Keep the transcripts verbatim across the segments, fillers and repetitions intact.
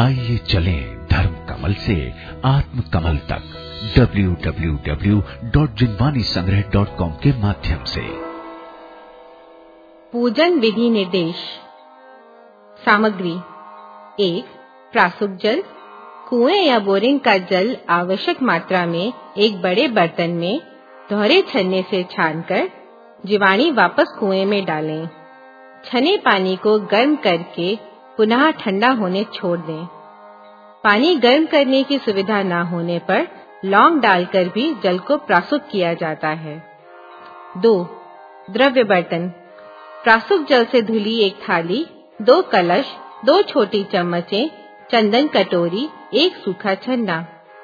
आइए चलें धर्म कमल से आत्म कमल तक W W W dot Jinvani Sangrah dot com के माध्यम से। पूजन विधि निर्देश। सामग्री: एक, प्रासुक जल। कुएं या बोरिंग का जल आवश्यक मात्रा में एक बड़े बर्तन में दोहरे छन्ने से छानकर जीवाणी वापस कुएं में डालें। छने पानी को गर्म करके पुनः ठंडा होने छोड़ दें। पानी गर्म करने की सुविधा न होने पर लौंग डालकर भी जल को प्रासुक किया जाता है। दो, द्रव्य बर्तन। प्रासुक जल से धुली एक थाली, दो कलश, दो छोटी चम्मचें, चंदन कटोरी, एक सूखा छन्ना।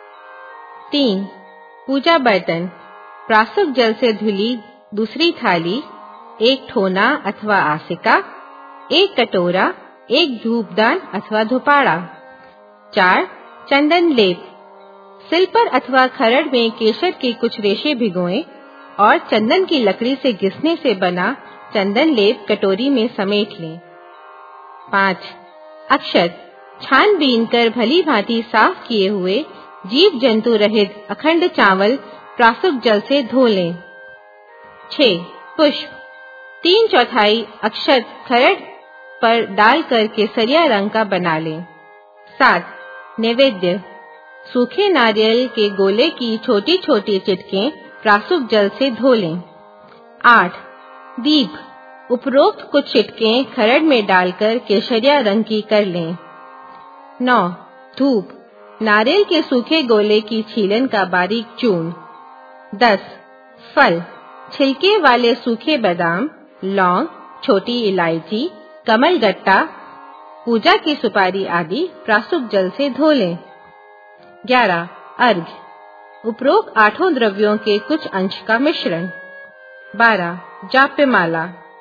तीन, पूजा बर्तन। प्रासुक जल से धुली दूसरी थाली, एक ठोना अथवा आसिका, एक कटोरा, एक धूपदान अथवा धुपाड़ा। चार, चंदन लेप। सिल पर अथवा खरड़ में केसर के कुछ रेशे भिगोएं और चंदन की लकड़ी से घिसने से बना चंदन लेप कटोरी में समेट लें। पाँच, अक्षत। छान-बीन कर भली भांति साफ किए हुए जीव जंतु रहित अखंड चावल प्रासुक जल से धो लें। छह, पुष्प। तीन चौथाई अक्षत खरड़ पर डालकर केसरिया रंग का बना लें। सात, नैवेद्य। सूखे नारियल के गोले की छोटी छोटी चिटकें प्रासुक जल से धो लें। आठ, दीप। उपरोक्त कुछ चिटकें खरड़ में डालकर केसरिया रंग की कर लें। नौ, धूप। नारियल के सूखे गोले की छीलन का बारीक चूर्ण। दस, फल। छिलके वाले सूखे बादाम, लौंग, छोटी इलायची, कमलगट्टा, पूजा की सुपारी आदि प्रासुक जल से धो लें। ग्यारह, अर्घ्य। उपरोक्त आठों द्रव्यों के कुछ अंश का मिश्रण। बारह, जाप्यमाला।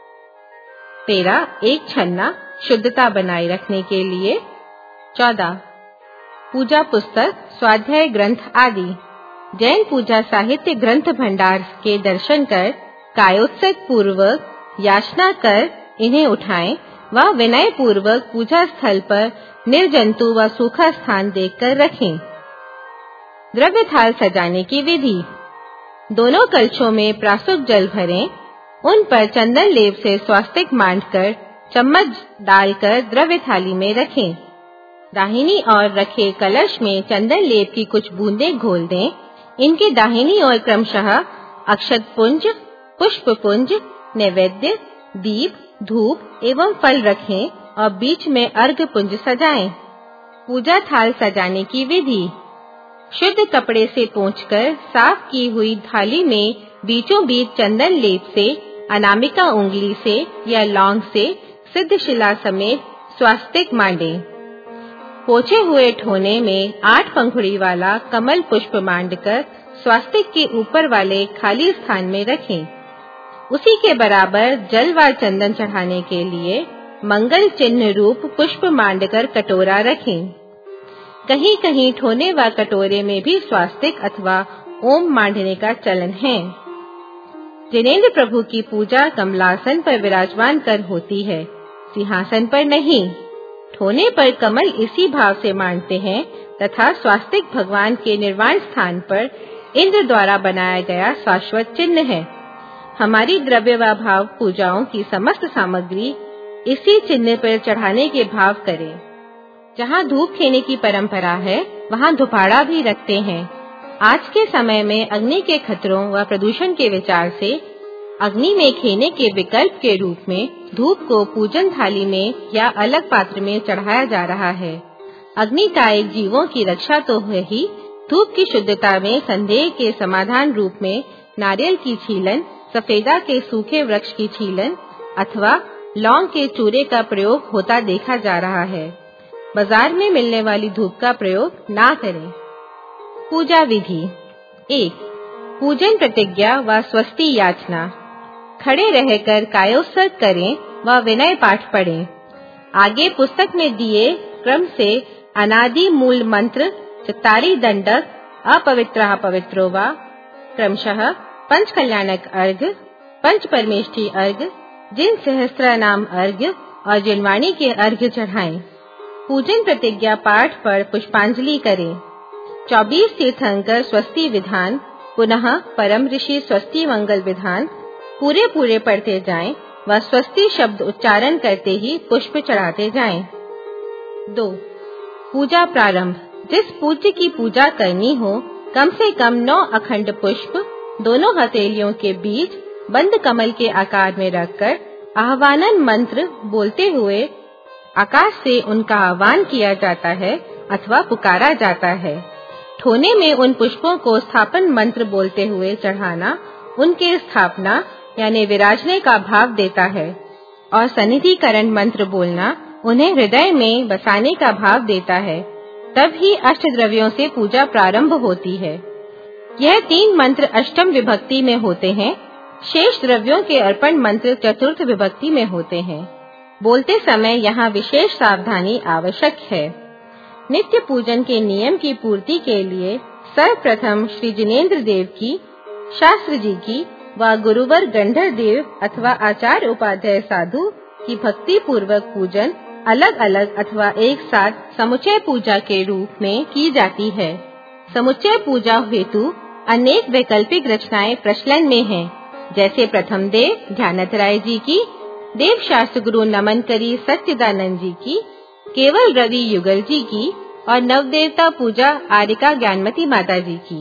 तेरह, एक छन्ना शुद्धता बनाए रखने के लिए। चौदह, पूजा पुस्तक, स्वाध्याय ग्रंथ आदि। जैन पूजा साहित्य ग्रंथ भंडार के दर्शन कर कायोत्सक पूर्वक याचना कर इन्हें उठाएं व विनय पूर्वक पूजा स्थल पर निर्जंतु व सूखा स्थान देखकर रखें। द्रव्य थाल सजाने की विधि। दोनों कलशों में प्रासुक जल भरें, उन पर चंदन लेप से स्वास्तिक मांडकर चम्मच डालकर द्रव्य थाली में रखें। दाहिनी ओर रखे कलश में चंदन लेप की कुछ बूंदें घोल दें। इनके दाहिनी ओर क्रमशः अक्षत पुंज, पुष्प पुंज, नैवेद्य, दीप, धूप एवं फल रखें और बीच में अर्घ्य पुंज सजाएं। पूजा थाल सजाने की विधि। शुद्ध कपड़े से पोंछकर साफ की हुई थाली में बीचों बीच चंदन लेप से अनामिका उंगली से या लौंग से सिद्ध शिला समेत स्वास्तिक मांडें। पोछे हुए ठोने में आठ पंखुड़ी वाला कमल पुष्प मांडकर स्वास्तिक के ऊपर वाले खाली स्थान में रखें। उसी के बराबर जल व चंदन चढ़ाने के लिए मंगल चिन्ह रूप पुष्प मांडकर कटोरा रखें। कहीं कहीं ठोने व कटोरे में भी स्वास्तिक अथवा ओम मांडने का चलन है। जिनेंद्र प्रभु की पूजा कमलासन पर विराजमान कर होती है, सिंहासन पर नहीं। ठोने पर कमल इसी भाव से मांडते हैं तथा स्वास्तिक भगवान के निर्वाण स्थान पर इंद्र द्वारा बनाया गया शाश्वत चिन्ह है। हमारी द्रव्य व भाव पूजाओं की समस्त सामग्री इसी चिन्ह पर चढ़ाने के भाव करें। जहाँ धूप खेने की परंपरा है, वहाँ धुपाड़ा भी रखते हैं। आज के समय में अग्नि के खतरों व प्रदूषण के विचार से अग्नि में खेने के विकल्प के रूप में धूप को पूजन थाली में या अलग पात्र में चढ़ाया जा रहा है। अग्निकायक जीवों की रक्षा तो है ही, धूप की शुद्धता में संदेह के समाधान रूप में नारियल की छीलन, सफेदा के सूखे वृक्ष की छीलन अथवा लौंग के चूरे का प्रयोग होता देखा जा रहा है। बाजार में मिलने वाली धूप का प्रयोग ना करें। पूजा विधि। एक, पूजन प्रतिज्ञा व स्वस्ति याचना। खड़े रहकर कायोत्सर्ग करें व विनय पाठ पढ़ें। आगे पुस्तक में दिए क्रम से अनादि मूल मंत्र, चत्तारी दंडक, अपवित्रः पवित्रो वा, क्रमशः पंच कल्याणक अर्घ्य, पंच परमेष्ठी अर्घ्य, जिन सहस्त्र नाम अर्घ्य और जिनवाणी के अर्घ्य चढ़ाएं। पूजन प्रतिज्ञा पाठ पर पुष्पांजलि करें। चौबीस तीर्थंकर स्वस्ति विधान, पुनः परम ऋषि स्वस्ति मंगल विधान पूरे पूरे पढ़ते जाएं व स्वस्ति शब्द उच्चारण करते ही पुष्प चढ़ाते जाएं। दो, पूजा प्रारंभ। जिस पूज्य की पूजा करनी हो, कम से कम नौ अखंड पुष्प दोनों हथेलियों के बीच बंद कमल के आकार में रखकर आह्वानन मंत्र बोलते हुए आकाश से उनका आह्वान किया जाता है अथवा पुकारा जाता है। ठोने में उन पुष्पों को स्थापन मंत्र बोलते हुए चढ़ाना उनके स्थापना यानी विराजने का भाव देता है और सन्निधिकरण मंत्र बोलना उन्हें हृदय में बसाने का भाव देता है। तब ही अष्टद्रव्यों से पूजा प्रारंभ होती है। यह तीन मंत्र अष्टम विभक्ति में होते हैं। शेष द्रव्यों के अर्पण मंत्र चतुर्थ विभक्ति में होते हैं। बोलते समय यहाँ विशेष सावधानी आवश्यक है। नित्य पूजन के नियम की पूर्ति के लिए सर्वप्रथम श्री जिनेन्द्र देव की, शास्त्र जी की व गुरुवर गंधर देव अथवा आचार्य उपाध्याय साधु की भक्ति पूर्वक पूजन अलग अलग अथवा एक साथ समुच्चय पूजा के रूप में की जाती है। समुच्चय पूजा हेतु अनेक वैकल्पिक रचनाएं प्रचलन में हैं, जैसे प्रथम देव ध्यानथ राय जी की, देव शास्त्र गुरु नमनकरी सच्चिदानंद जी की, केवल रवि युगल जी की और नवदेवता पूजा आरिका ज्ञानमती माता जी की।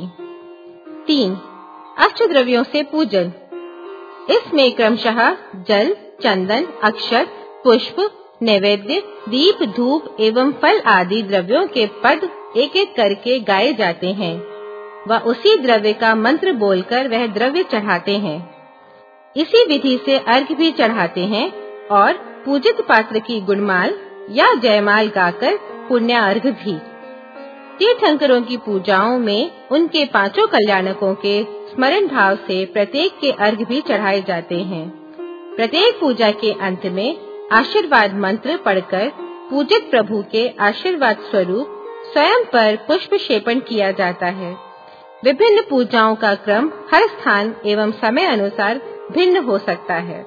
तीन, अष्टद्रव्यों से पूजन। इसमें क्रमशः जल, चंदन, अक्षत, पुष्प, नैवेद्य, दीप, धूप एवं फल आदि द्रव्यों के पद एक एक करके गाए जाते हैं व उसी द्रव्य का मंत्र बोलकर वह द्रव्य चढ़ाते हैं। इसी विधि से अर्घ्य भी चढ़ाते हैं और पूजित पात्र की गुणमाल या जयमाल गाकर पुण्यार्घ्य भी। तीर्थंकरों की पूजाओं में उनके पांचों कल्याणकों के स्मरण भाव से प्रत्येक के अर्घ्य भी चढ़ाए जाते हैं। प्रत्येक पूजा के अंत में आशीर्वाद मंत्र पढ़कर पूजित प्रभु के आशीर्वाद स्वरूप स्वयं पर पुष्प क्षेपण किया जाता है। विभिन्न पूजाओं का क्रम हर स्थान एवं समय अनुसार भिन्न हो सकता है।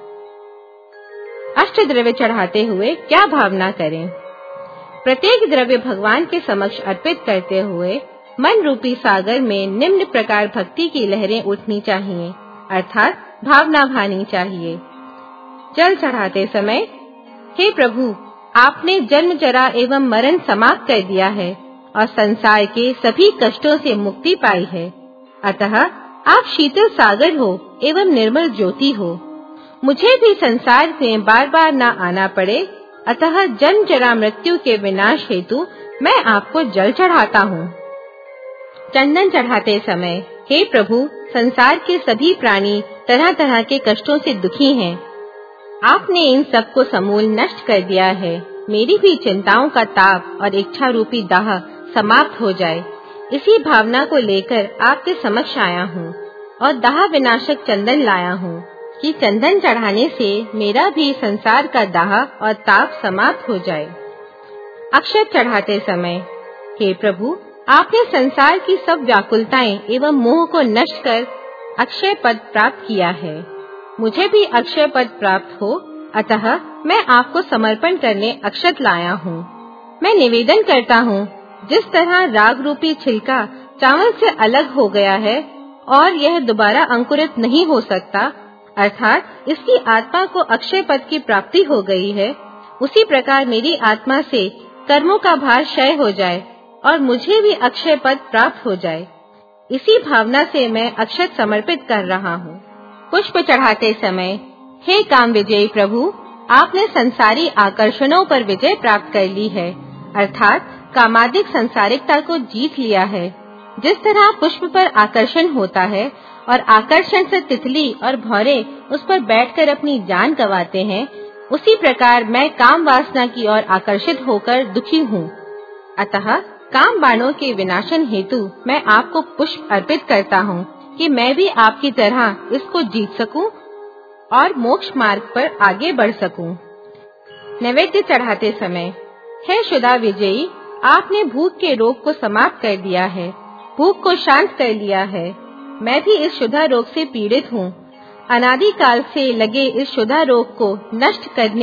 अष्टद्रव्य चढ़ाते हुए क्या भावना करें? प्रत्येक द्रव्य भगवान के समक्ष अर्पित करते हुए मन रूपी सागर में निम्न प्रकार भक्ति की लहरें उठनी चाहिए, अर्थात भावना भानी चाहिए। जल चढ़ाते समय, हे प्रभु, आपने जन्म जरा एवं मरण समाप्त कर दिया है और संसार के सभी कष्टों से मुक्ति पाई है। अतः आप शीतल सागर हो एवं निर्मल ज्योति हो। मुझे भी संसार में बार बार न आना पड़े, अतः जन्म जरा मृत्यु के विनाश हेतु मैं आपको जल चढ़ाता हूँ। चंदन चढ़ाते समय, हे प्रभु, संसार के सभी प्राणी तरह तरह के कष्टों से दुखी हैं। आपने इन सब को समूल नष्ट कर दिया है। मेरी भी चिंताओं का ताप और इच्छा रूपी दाह समाप्त हो जाए, इसी भावना को लेकर आपके समक्ष आया हूँ और दाह विनाशक चंदन लाया हूँ कि चंदन चढ़ाने से मेरा भी संसार का दाह और ताप समाप्त हो जाए। अक्षत चढ़ाते समय, हे प्रभु, आपने संसार की सब व्याकुलताएं एवं मोह को नष्ट कर अक्षय पद प्राप्त किया है। मुझे भी अक्षय पद प्राप्त हो, अतः मैं आपको समर्पण करने अक्षत लाया हूँ। मैं निवेदन करता हूँ, जिस तरह राग रूपी छिलका चावल से अलग हो गया है और यह दोबारा अंकुरित नहीं हो सकता, अर्थात इसकी आत्मा को अक्षय पद की प्राप्ति हो गई है, उसी प्रकार मेरी आत्मा से कर्मों का भार क्षय हो जाए और मुझे भी अक्षय पद प्राप्त हो जाए। इसी भावना से मैं अक्षत समर्पित कर रहा हूँ। पुष्प चढ़ाते समय, हे काम विजयी प्रभु, आपने संसारी आकर्षणों पर विजय प्राप्त कर ली है, अर्थात कामादिक संसारिकता को जीत लिया है। जिस तरह पुष्प पर आकर्षण होता है और आकर्षण से तितली और भौरे उस पर बैठकर अपनी जान गंवाते हैं, उसी प्रकार मैं काम वासना की ओर आकर्षित होकर दुखी हूँ। अतः काम बाणों के विनाशन हेतु मैं आपको पुष्प अर्पित करता हूँ कि मैं भी आपकी तरह इसको जीत सकूं और मोक्ष मार्ग पर आगे बढ़ सकूं। नैवेद्य चढ़ाते समय, हे शुदा विजयी, आपने भूख के रोग को समाप्त कर दिया है, भूख को शांत कर लिया है। मैं भी इस शुदा रोग से पीड़ित हूँ। अनादि काल से लगे इस शुदा रोग को नष्ट करने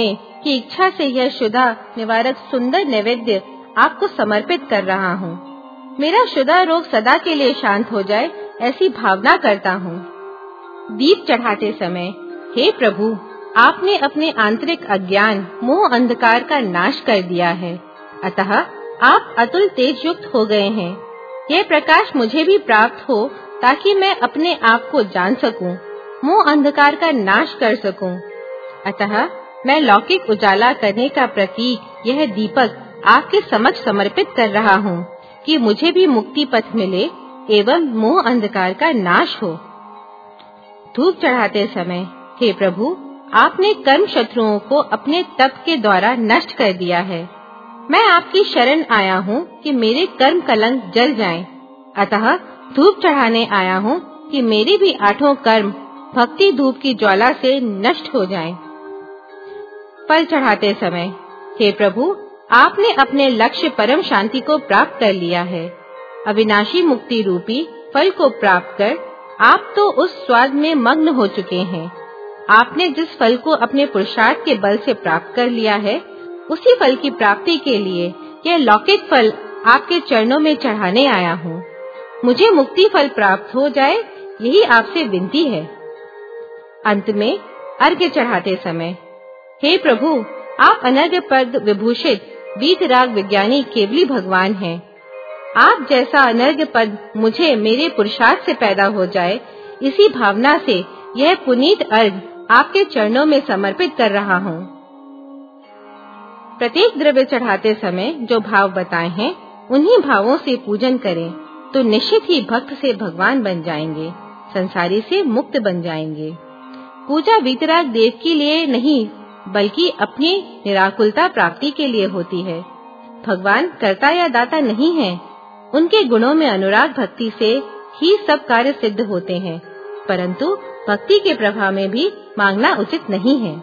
की इच्छा से यह शुदा निवारक सुंदर नैवेद्य आपको समर्पित कर रहा हूँ। मेरा शुदा रोग सदा के लिए शांत हो जाए, ऐसी भावना करता हूँ। दीप चढ़ाते समय, हे प्रभु, आपने अपने आंतरिक अज्ञान मोह अंधकार का नाश कर दिया है, अतः आप अतुल तेज युक्त हो गए हैं। यह प्रकाश मुझे भी प्राप्त हो ताकि मैं अपने आप को जान सकूं, मोह अंधकार का नाश कर सकूं। अतः मैं लौकिक उजाला करने का प्रतीक यह दीपक आपके समक्ष समर्पित कर रहा हूँ कि मुझे भी मुक्ति पथ मिले एवं मोह अंधकार का नाश हो। धूप चढ़ाते समय, हे प्रभु, आपने कर्म शत्रुओं को अपने तप के द्वारा नष्ट कर दिया है। मैं आपकी शरण आया हूँ कि मेरे कर्म कलंक जल जाएं। अतः धूप चढ़ाने आया हूँ कि मेरे भी आठों कर्म भक्ति धूप की ज्वाला से नष्ट हो जाएं। फल चढ़ाते समय, हे प्रभु, आपने अपने लक्ष्य परम शांति को प्राप्त कर लिया है। अविनाशी मुक्ति रूपी फल को प्राप्त कर आप तो उस स्वाद में मग्न हो चुके हैं। आपने जिस फल को अपने पुरुषार्थ के बल से प्राप्त कर लिया है, उसी फल की प्राप्ति के लिए यह लौकिक फल आपके चरणों में चढ़ाने आया हूँ। मुझे मुक्ति फल प्राप्त हो जाए, यही आपसे विनती है। अंत में अर्घ्य चढ़ाते समय, हे प्रभु, आप अनर्घ्य पद विभूषित वीतराग विज्ञानी केवली भगवान हैं। आप जैसा अनर्घ्य पद मुझे मेरे पुरुषार्थ से पैदा हो जाए, इसी भावना से यह पुनीत अर्घ्य आपके चरणों में समर्पित कर रहा हूँ। प्रत्येक द्रव्य चढ़ाते समय जो भाव बताए हैं, उन्हीं भावों से पूजन करें तो निश्चित ही भक्त से भगवान बन जाएंगे, संसारी से मुक्त बन जाएंगे। पूजा वीतराग देव के लिए नहीं, बल्कि अपनी निराकुलता प्राप्ति के लिए होती है। भगवान कर्ता या दाता नहीं है, उनके गुणों में अनुराग भक्ति से ही सब कार्य सिद्ध होते हैं, परंतु भक्ति के प्रभाव में भी मांगना उचित नहीं है।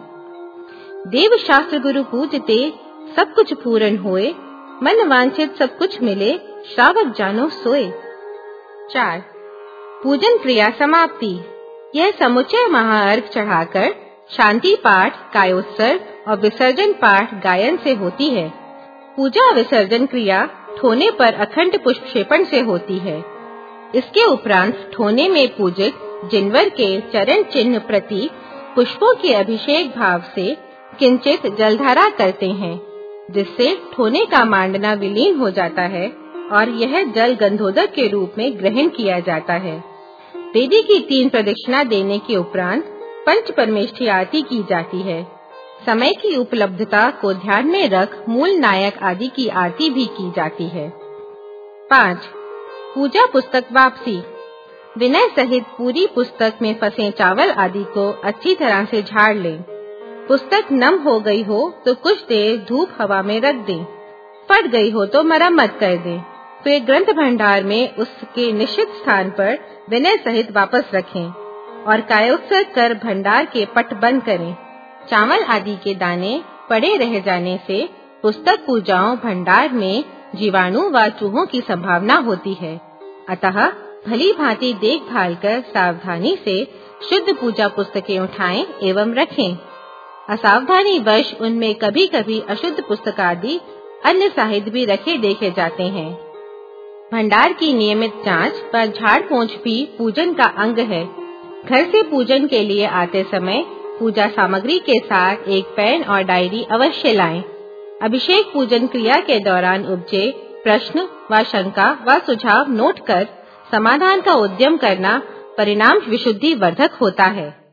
देव शास्त्र गुरु पूजते सब कुछ पूर्ण होए, मन वांछित सब कुछ मिले, श्रावक जानो सोए। चार, पूजन क्रिया समाप्ति। यह समुच्चय महाअर्घ चढ़ाकर शांति पाठ, कायोत्सर्ग और विसर्जन पाठ गायन से होती है। पूजा विसर्जन क्रिया ठोने पर अखंड पुष्प क्षेपण से होती है। इसके उपरांत ठोने में पूजित जिनवर के चरण चिन्ह प्रति पुष्पों के अभिषेक भाव से किंचित जलधारा करते हैं, जिससे ठोने का मांडना विलीन हो जाता है और यह जल गंधोदक के रूप में ग्रहण किया जाता है। वेदी की तीन प्रदक्षिणा देने के उपरांत पंच परमेष्ठी आरती की जाती है। समय की उपलब्धता को ध्यान में रख मूल नायक आदि की आरती भी की जाती है। पाँच, पूजा पुस्तक वापसी। विनय सहित पूरी पुस्तक में फंसे चावल आदि को अच्छी तरह से झाड़ लें। पुस्तक नम हो गई हो तो कुछ देर धूप हवा में रख दें। फट गई हो तो मरम्मत कर दें। फिर ग्रंथ भंडार में उसके निश्चित स्थान पर विनय सहित वापस रखें और कायोत्सर्ग कर भंडार के पट बंद करें। चावल आदि के दाने पड़े रह जाने से पुस्तक पूजाओं भंडार में जीवाणु व चूहों की संभावना होती है, अतः भली भांति देखभाल कर सावधानी से शुद्ध पूजा पुस्तकें उठाएं एवं रखें। असावधानी वश उनमें कभी कभी अशुद्ध पुस्तक आदि अन्य साहित्य भी रखे देखे जाते हैं। भंडार की नियमित जांच व झाड़ पोंछ भी पूजन का अंग है। घर से पूजन के लिए आते समय पूजा सामग्री के साथ एक पेन और डायरी अवश्य लाएं। अभिषेक पूजन क्रिया के दौरान उपजे प्रश्न व शंका व सुझाव नोट कर समाधान का उद्यम करना परिणाम विशुद्धि वर्धक होता है।